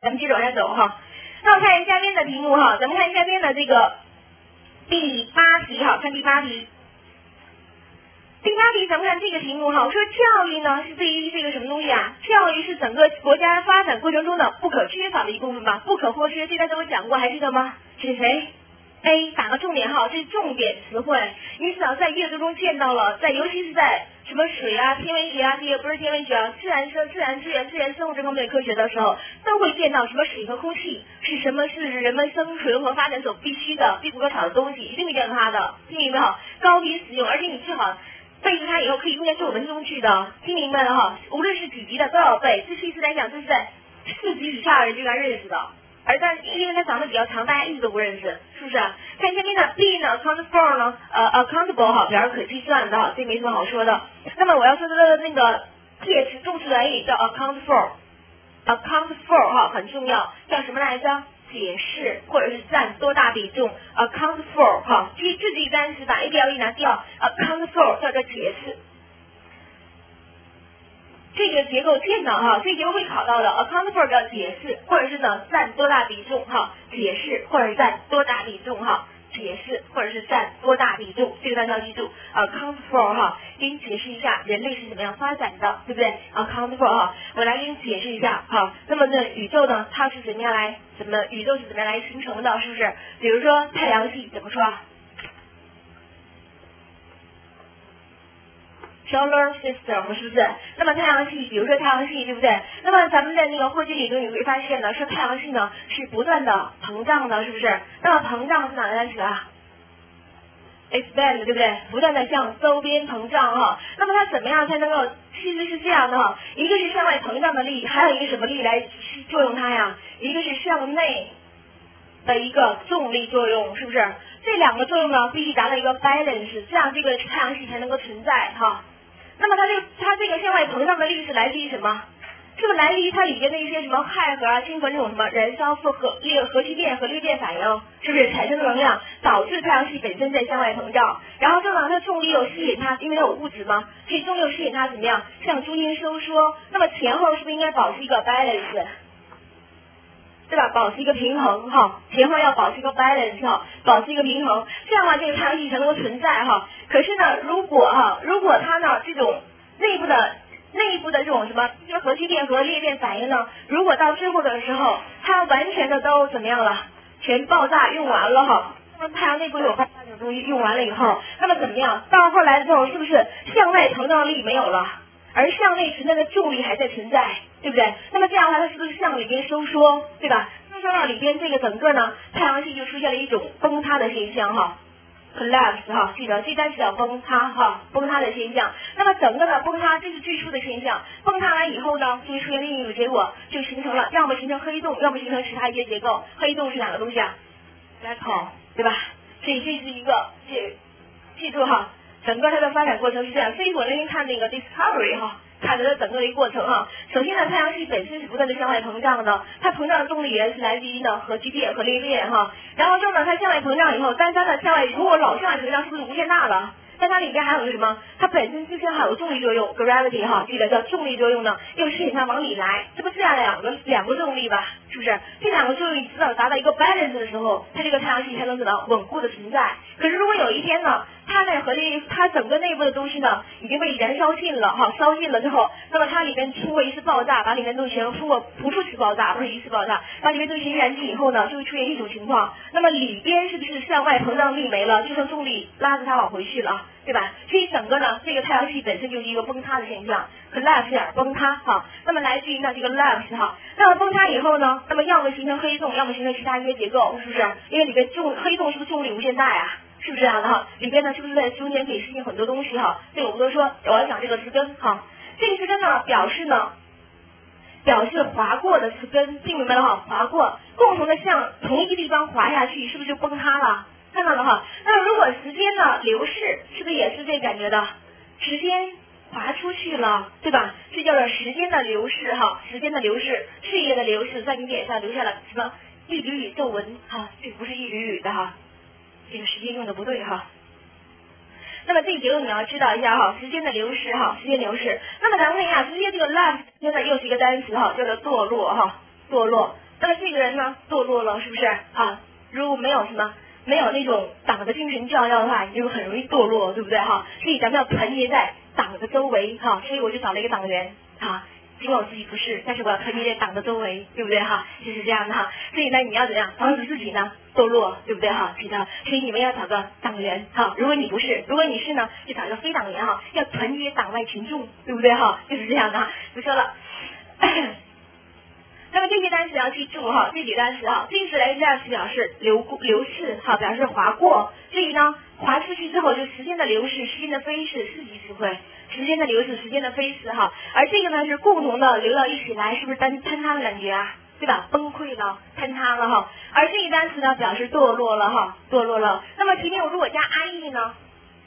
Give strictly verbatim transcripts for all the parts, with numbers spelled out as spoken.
咱们接着往下走哈。那我看下面的题目哈，咱们看下面的这个第八题哈，看第八题。第八题咱们看这个题目哈，我说教育呢是对于这个什么东西啊？教育是整个国家发展过程中的不可缺少的一部分吧，不可或缺。这大家都讲过，还记得吗？是谁？A 打个重点号，这是重点词汇，你只要在阅读中见到了，在尤其是在什么水啊、天文学啊这些不是天文学啊，自然生、自然资源、自然生物这方面的科学的时候，都会见到什么水和空气是什么是人们生存和发展所必须的、必不可少的东西，一定会见到它的，听明白哈？高频使用，而且你最好背着它以后可以用在作文中去的，听明白了哈？无论是几级的都要背，这是一次来讲，这是在四级以下的人就该认识的。而但因为它长得比较长，大家一直都不认识，是不是？看下面的 B 呢 ，account for 呢，呃 ，accountable 哈，表示可计算的哈，这没什么好说的。那么我要说的那个介词动词短语叫 account for，account for 哈很重要，叫什么来着？解释或者是占多大比重 ，account for 哈，记自己单词把 A B L E 拿掉 ，account for 叫做解释。这个结构见到哈，这个结构会考到的 account for 的解释，或者是呢占多大比重哈，解释或者是占多大比重哈，解释或者是占多大比重，这个大家要记住 account for 哈，给你解释一下人类是怎么样发展的，对不对 ？account for 哈，我来给你解释一下哈。那么呢，宇宙呢它是怎么样来怎么宇宙是怎么样来形成的，是不是？比如说太阳系怎么说啊？ Solar system 是不是？那么太阳系，比如说太阳系，对不对？那么咱们在那个霍金理论你会发现呢，说太阳系呢是不断的膨胀的，是不是？那么膨胀是哪个单词啊 ？expand 对不对？不断的向周边膨胀哈。那么它怎么样才能够？其实是这样的哈，一个是向外膨胀的力，还有一个什么力来作用它呀？一个是向内的一个重力作用，是不是？这两个作用呢必须达到一个 balance， 这样这个太阳系才能够存在哈。那么它这个它这个向外膨胀的力是来自于什么？是不是来自于它里边的一些什么氦核啊、氢核这种什么燃烧复合裂核聚变和裂变反应，是不是产生的能量导致太阳系本身在向外膨胀？然后正好它重力又吸引它，因为它有物质嘛，所以重力又吸引它怎么样向中心收缩？那么前后是不是应该保持一个 balance？对吧？保持一个平衡哈，前后要保持一个 balance 哈，保持一个平衡，这样的话这个太阳系才能够存在哈。可是呢，如果哈，如果它呢这种内部的内部的这种什么就是核聚变和裂变反应呢，如果到最后的时候，它完全的都怎么样了？全爆炸用完了哈。那么太阳内部有爆炸这种东西用完了以后，那么怎么样？到后来的时候，是不是向外膨胀力没有了？而向内存在的重力还在存在，对不对？那么这样的话，它是不是向里边收缩，对吧？收缩到里边，这个整个呢，太阳系就出现了一种崩塌的现象哈 ，collapse 哈，记得这单词叫崩塌哈，崩塌的现象。那么整个的崩塌，这是最初的现象。崩塌完以后呢，就会出现另一种结果，就形成了要么形成黑洞，要么形成其他一些结构。黑洞是哪个东西啊 ？black hole， 对吧？所以这是一个记记住哈。整个它的发展过程是这样，所以我那天看那个 Discovery 哈，看它的整个的一个过程哈。首先呢，太阳系本身是不断的向外膨胀的，它膨胀的动力源是来自于呢核聚变和裂变哈。然后之后呢，它向外膨胀以后，但是它的向外如果老向外膨胀，是不是无限大了？但它里边还有个什么？它本身自身还有重力作用 ，gravity 哈，记得叫重力作用呢，又吸引它往里来，这不这样两个两个重力吧？是不是？这两个重力直到达到一个 balance 的时候，它这个太阳系才能怎么稳固的存在。可是如果有一天呢，它呢和这它整个内部的东西呢已经被燃烧尽了哈，烧尽了之后，那么它里面通过一次爆炸，把里面东西全通过不数次爆炸，不是一次爆炸，把里面东西燃尽以后呢，就会出现一种情况，那么里边是不是向外膨胀力没了，就剩重力拉着它往回去了，对吧？所以整个呢，这个太阳系本身就是一个崩塌的现象 ，collapse 崩塌哈。那么来自于呢这个 collapse 哈，那么崩塌以后呢，那么要么形成黑洞，要么形成其他一些结构，是不是？因为里边重黑洞是不是重力无限大呀？是不是这样的哈？里边呢是不是在中间可以实现很多东西哈？这个我不多说，我要讲这个词根哈。这个词根呢表示呢，表示划过的词根，听明白了哈？划过，共同的向同一个地方滑下去，是不是就崩塌了？看到了哈？那么如果时间呢流逝，是不是也是这感觉的？时间滑出去了，对吧？这叫做时间的流逝哈，时间的流逝，岁月的流逝，在你脸上留下了什么一缕缕皱纹哈？这个不是一缕缕的哈。这个时间用的不对哈，那么这个结构你要知道一下哈，时间的流逝哈，时间流逝。那么咱们看一下，直接这个 lapse 现在又是一个单词哈，叫做堕落哈，堕落那么这个人呢堕落了，是不是啊？如果没有什么没有那种党的精神教要的话，你就很容易堕落，对不对哈？所以咱们要团结在党的周围哈，所以我就找了一个党员哈。尽管我自己不是，但是我要团结在党的周围，对不对哈？就是这样的哈。所以呢，你要怎样防止自己呢堕落，对不对哈？记得，所以你们要找个党员哈。如果你不是，如果你是呢，就找一个非党员哈。要团结党外群众，对不对哈？就是这样的哈。不说了。那么这些单词要记住哈，这几个单词哈，这次来这样是表示流过流逝哈，表示划过。所以呢，划出去之后就时间的流逝、时间的飞逝，四级词汇。时间的流逝，时间的飞逝哈，而这个呢是共同的流到一起来，是不是坍坍塌的感觉啊？对吧？崩溃了，坍塌了哈。而这个单词呢表示堕落了哈，堕落了。那么前面我如果加 I E 呢，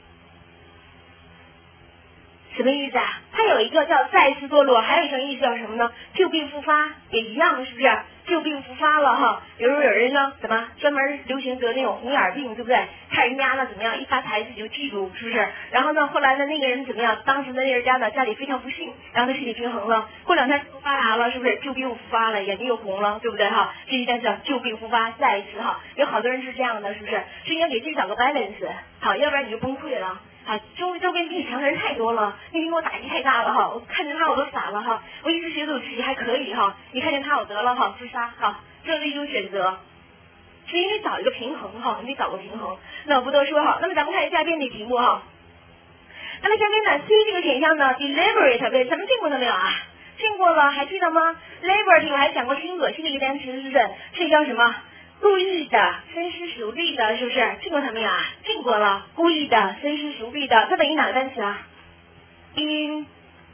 什么意思啊？它有一个叫再次堕落，还有一种意思叫什么呢？旧病复发，也一样，是不是？旧病复发了哈。比如有人呢，怎么专门流行得那种红眼病，对不对？看人家呢怎么样，一发财自己就记住，是不是？然后呢，后来呢那个人怎么样？当时的那人家呢家里非常不幸，然后他心理平衡了，过两天发达了，是不是？旧病复发了，眼睛又红了，对不对哈？这一单词旧病复发，再一次哈，有好多人是这样的，是不是？所以你要给自己找个 balance， 好，要不然你就崩溃了。啊，周周边比你强的人太多了，那天给我打击太大了哈，我看见他我都傻了哈，我一直学走棋还可以哈，你看见他我得了哈，自杀哈，这是一种选择，所以你得找一个平衡哈，你得找个平衡。那我不多说哈，那么咱们看下边的题目哈，那么下边呢 C 这个选项呢 deliberate 对，咱们见过了没有啊？见过了，还记得吗 ？deliberate 我还讲过挺恶心的一个单词，是不是？这叫什么？故意的，深思熟虑的，是不是？见过他没有啊？见过了，故意的，深思熟虑的，这等于哪个单词啊 ？intention，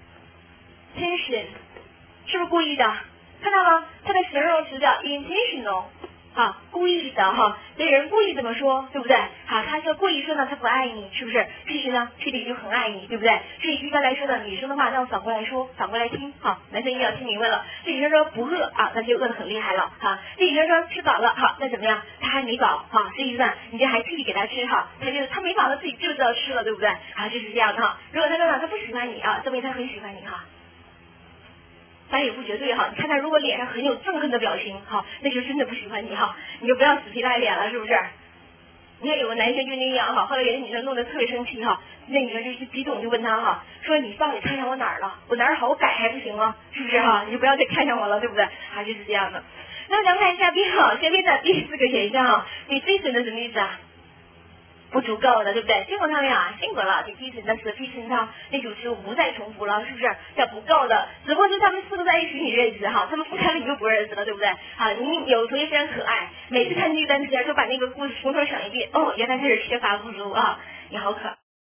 是不是故意的？看到了，它的形容词叫 intentional， 好，故意的哈，那人故意这么说，对不对？好，他说故意说呢，他不爱你，是不是？其实呢，这里就很爱你，对不对？所以一般来说呢，女生的话，让我反过来说，反过来听，好，男生一定要听明白了。这女生说不饿啊，那就饿得很厉害了，哈。这女生说吃饱了，好，那怎么样？他还没饱，哈，所以呢，你就还继续给他吃，哈，他就他没饱，他自己就知道吃了，对不对？啊，就是这样的哈。如果他说呢，他不喜欢你啊，证明他很喜欢你哈。但也不绝对哈，你看他如果脸上很有憎恨的表情哈，那就真的不喜欢你哈，你就不要死皮赖脸了，是不是？你看有个男生就那样哈，后来给那女生弄得特别生气哈，那女生就激动就问他哈，说你到底看上我哪儿了？我哪儿好我改还不行吗？是不是哈？你就不要再看上我了，对不对？啊，就是这样的。那么咱们看下边哈，下边的第四个选项哈，你最损的什么意思啊？不足够的，对不对？见过他没有啊？见过了，第一层的 sufficient 哈，那组词我不再重复了，是不是？叫不够的，只不过是他们四个在一起你认识哈，他们分开了你就不认识了，对不对？啊，你有同学非常可爱，每次看这个单词就把那个故事从头想一遍，哦，原来这是缺乏不足啊，你好可爱。